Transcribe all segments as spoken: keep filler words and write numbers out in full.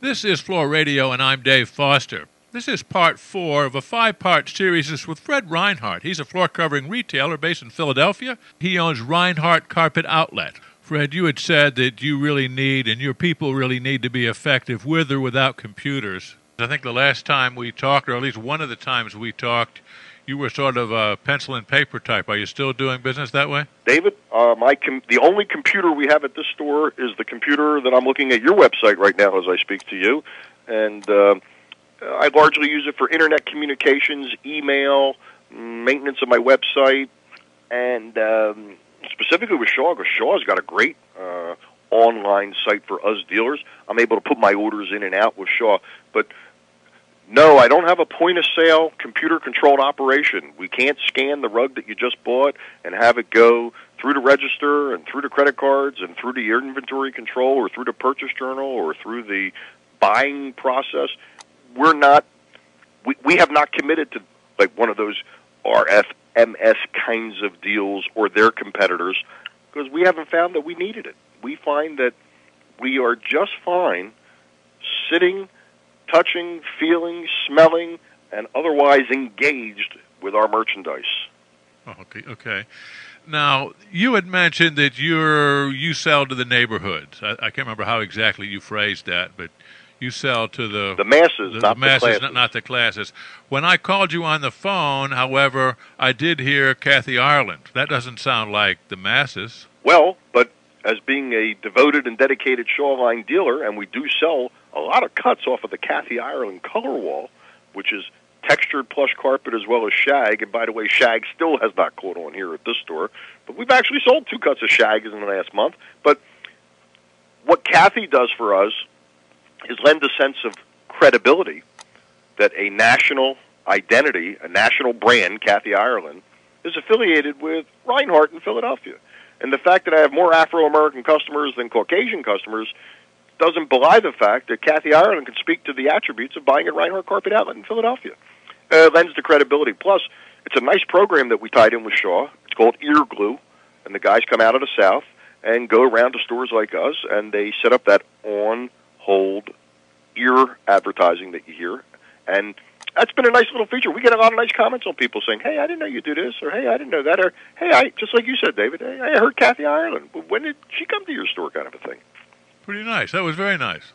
This is Floor Radio, and I'm Dave Foster. This is part four of a five-part series. This is with Fred Reinhardt. He's a floor-covering retailer based in Philadelphia. He owns Reinhardt Carpet Outlet. Fred, you had said that you really need, and your people really need to be effective with or without computers. I think the last time we talked, or at least one of the times we talked, you were sort of a pencil and paper type. Are you still doing business that way? David, uh, my com- the only computer we have at this store is the computer that I'm looking at your website right now as I speak to you. And uh, I largely use it for internet communications, email, maintenance of my website, and um, specifically with Shaw, because Shaw's got a great uh, online site for us dealers. I'm able to put my orders in and out with Shaw. But no, I don't have a point-of-sale, computer-controlled operation. We can't scan the rug that you just bought and have it go through the register and through the credit cards and through the inventory control or through the purchase journal or through the buying process. We're not, we, we have not committed to like one of those R F M S kinds of deals or their competitors because we haven't found that we needed it. We find that we are just fine sitting, touching, feeling, smelling, and otherwise engaged with our merchandise. Oh, okay, okay. Now, you had mentioned that you're you sell to the neighborhoods. I, I can't remember how exactly you phrased that, but you sell to the the masses, the, not the masses, the classes. Not, not the classes. When I called you on the phone, however, I did hear Kathy Ireland. That doesn't sound like the masses. Well, but as being a devoted and dedicated Shawline dealer, and we do sell a lot of cuts off of the Kathy Ireland color wall, which is textured plush carpet as well as shag. And by the way, shag still has not caught on here at this store. But we've actually sold two cuts of shag in the last month. But what Kathy does for us is lend a sense of credibility that a national identity, a national brand, Kathy Ireland, is affiliated with Reinhardt in Philadelphia. And the fact that I have more Afro-American customers than Caucasian customers doesn't belie the fact that Kathy Ireland can speak to the attributes of buying at Reinhardt Carpet Outlet in Philadelphia. Uh, lends the credibility. Plus, it's a nice program that we tied in with Shaw. It's called Ear Glue, and the guys come out of the South and go around to stores like us, and they set up that on-hold ear advertising that you hear. And that's been a nice little feature. We get a lot of nice comments on people saying, hey, I didn't know you do this, or hey, I didn't know that, or hey, I just like you said, David, hey, I heard Kathy Ireland. When did she come to your store kind of a thing? Pretty nice. That was very nice.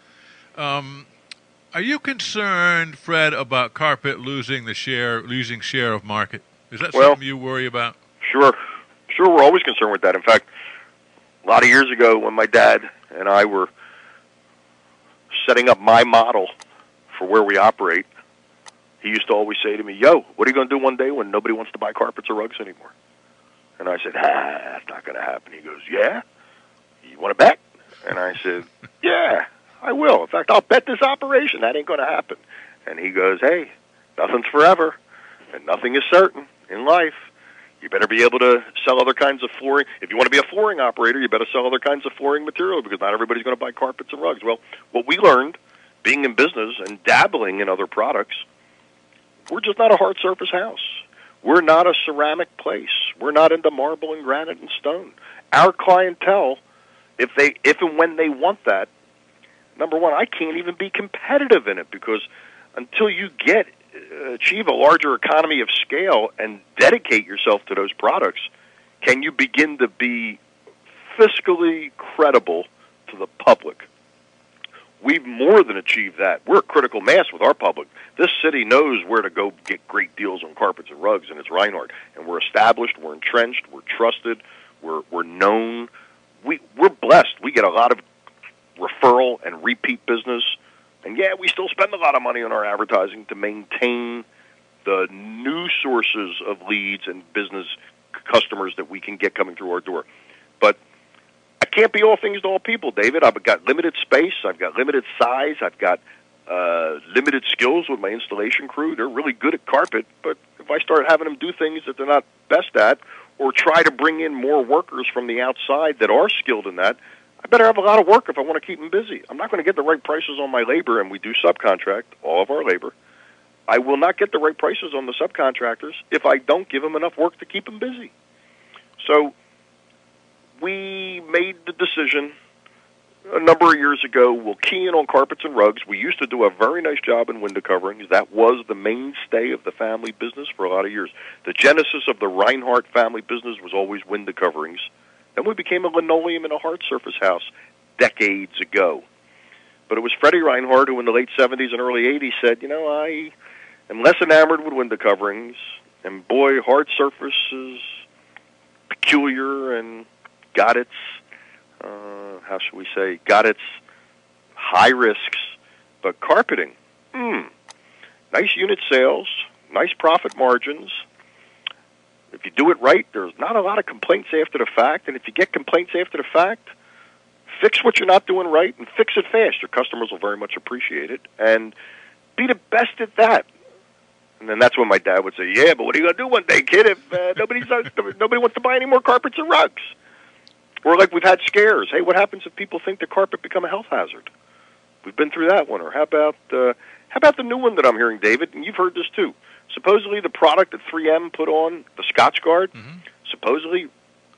Um, are you concerned, Fred, about carpet losing the share, losing share of market? Is that well, something you worry about? Sure. Sure, we're always concerned with that. In fact, a lot of years ago when my dad and I were setting up my model for where we operate, he used to always say to me, yo, what are you going to do one day when nobody wants to buy carpets or rugs anymore? And I said, ah, that's not going to happen. He goes, yeah? You want to bet? And I said, yeah, I will. In fact, I'll bet this operation that ain't going to happen. And he goes, hey, nothing's forever, and nothing is certain in life. You better be able to sell other kinds of flooring. If you want to be a flooring operator, you better sell other kinds of flooring material because not everybody's going to buy carpets and rugs. Well, what we learned, being in business and dabbling in other products, we're just not a hard surface house. We're not a ceramic place. We're not into marble and granite and stone. Our clientele, if they, if and when they want that, number one, I can't even be competitive in it because until you get uh, achieve a larger economy of scale and dedicate yourself to those products, can you begin to be fiscally credible to the public? We've more than achieved that. We're a critical mass with our public. This city knows where to go get great deals on carpets and rugs, and it's Reinhardt. And we're established, we're entrenched, we're trusted, we're we're known. We, we're blessed. We get a lot of referral and repeat business. And, yeah, we still spend a lot of money on our advertising to maintain the new sources of leads and business customers that we can get coming through our door. But I can't be all things to all people, David. I've got limited space. I've got limited size. I've got uh, limited skills with my installation crew. They're really good at carpet, but if I start having them do things that they're not best at or try to bring in more workers from the outside that are skilled in that, I better have a lot of work if I want to keep them busy. I'm not going to get the right prices on my labor, and we do subcontract all of our labor. I will not get the right prices on the subcontractors if I don't give them enough work to keep them busy. So we made the decision a number of years ago, we'll key in on carpets and rugs. We used to do a very nice job in window coverings. That was the mainstay of the family business for a lot of years. The genesis of the Reinhardt family business was always window coverings. Then we became a linoleum and a hard surface house decades ago. But it was Freddie Reinhardt who in the late seventies and early eighties said, you know, I am less enamored with window coverings, and boy, hard surfaces, peculiar and got its, uh, how should we say, got its high risks, but carpeting, hmm, nice unit sales, nice profit margins. If you do it right, there's not a lot of complaints after the fact, and if you get complaints after the fact, fix what you're not doing right and fix it fast. Your customers will very much appreciate it, and be the best at that. And then that's when my dad would say, yeah, but what are you going to do one day, kid, if uh, nobody's, nobody wants to buy any more carpets or rugs? Or like we've had scares. Hey, what happens if people think the carpet become a health hazard? We've been through that one. Or how about uh, how about the new one that I'm hearing, David? And you've heard this too. Supposedly the product that three M put on, the Scotchgard, mm-hmm. supposedly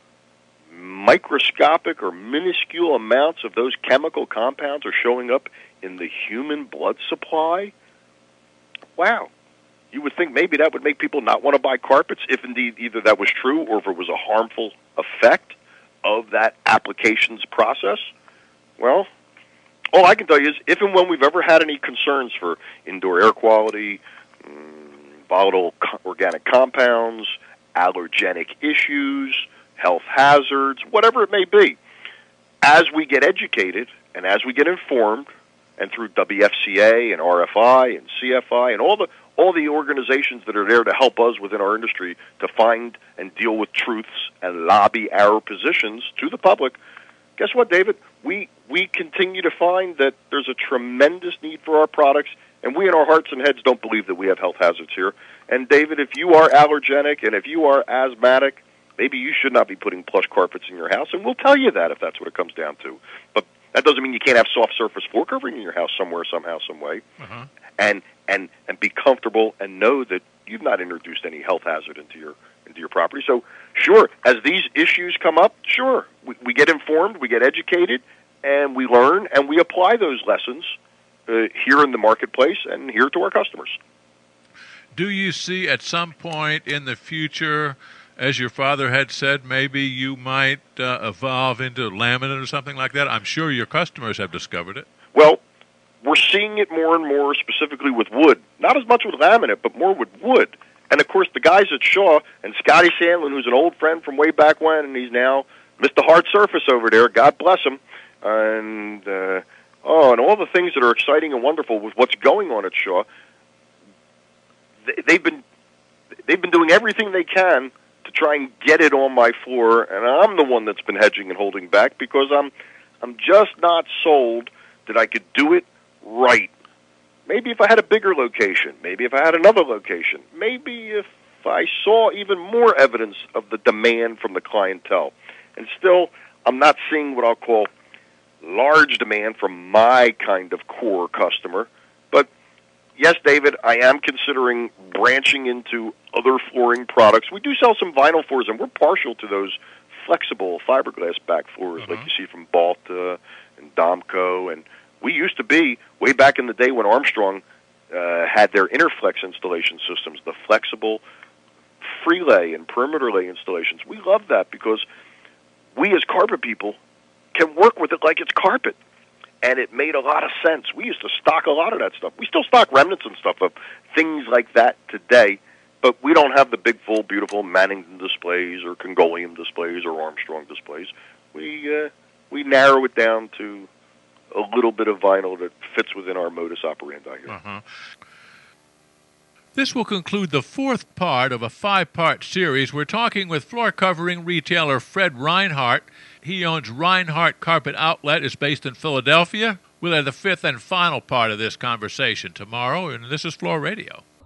microscopic or minuscule amounts of those chemical compounds are showing up in the human blood supply. Wow. You would think maybe that would make people not want to buy carpets if indeed either that was true or if it was a harmful effect of that applications process. Well, all I can tell you is if and when we've ever had any concerns for indoor air quality, um, volatile co- organic compounds, allergenic issues, health hazards, whatever it may be, as we get educated and as we get informed, and through W F C A and R F I and C F I and all the all the organizations that are there to help us within our industry to find and deal with truths and lobby our positions to the public, guess what, David? We we continue to find that there's a tremendous need for our products, and we in our hearts and heads don't believe that we have health hazards here. And, David, if you are allergenic and if you are asthmatic, maybe you should not be putting plush carpets in your house, and we'll tell you that if that's what it comes down to. But that doesn't mean you can't have soft surface floor covering in your house somewhere, somehow, some way. Uh-huh. And and and be comfortable and know that you've not introduced any health hazard into your into your property. So, sure, as these issues come up, sure, we, we get informed, we get educated, and we learn, and we apply those lessons uh, here in the marketplace and here to our customers. Do you see at some point in the future, as your father had said, maybe you might uh, evolve into laminate or something like that? I'm sure your customers have discovered it. Well, we're seeing it more and more specifically with wood. Not as much with laminate, but more with wood. And, of course, the guys at Shaw and Scotty Sandlin, who's an old friend from way back when, and he's now Mister Hard Surface over there, God bless him. And, uh, oh, and all the things that are exciting and wonderful with what's going on at Shaw, they've been they've been doing everything they can to try and get it on my floor, and I'm the one that's been hedging and holding back because I'm I'm just not sold that I could do it right. Maybe if I had a bigger location, maybe if I had another location, maybe if I saw even more evidence of the demand from the clientele. And still, I'm not seeing what I'll call large demand from my kind of core customer. But yes, David, I am considering branching into other flooring products. We do sell some vinyl floors, and we're partial to those flexible fiberglass back floors uh-huh. like you see from Balta and Domco. And we used to be, way back in the day when Armstrong uh, had their Interflex installation systems, the flexible free lay and perimeter lay installations. We love that because we as carpet people can work with it like it's carpet. And it made a lot of sense. We used to stock a lot of that stuff. We still stock remnants and stuff of things like that today, but we don't have the big, full, beautiful Mannington displays or Congolium displays or Armstrong displays. We uh, we narrow it down to a little bit of vinyl that fits within our modus operandi here. Uh-huh. This will conclude the fourth part of a five-part series. We're talking with floor covering retailer Fred Reinhardt. He owns Reinhardt Carpet Outlet. It's based in Philadelphia. We'll have the fifth and final part of this conversation tomorrow, and this is Floor Radio.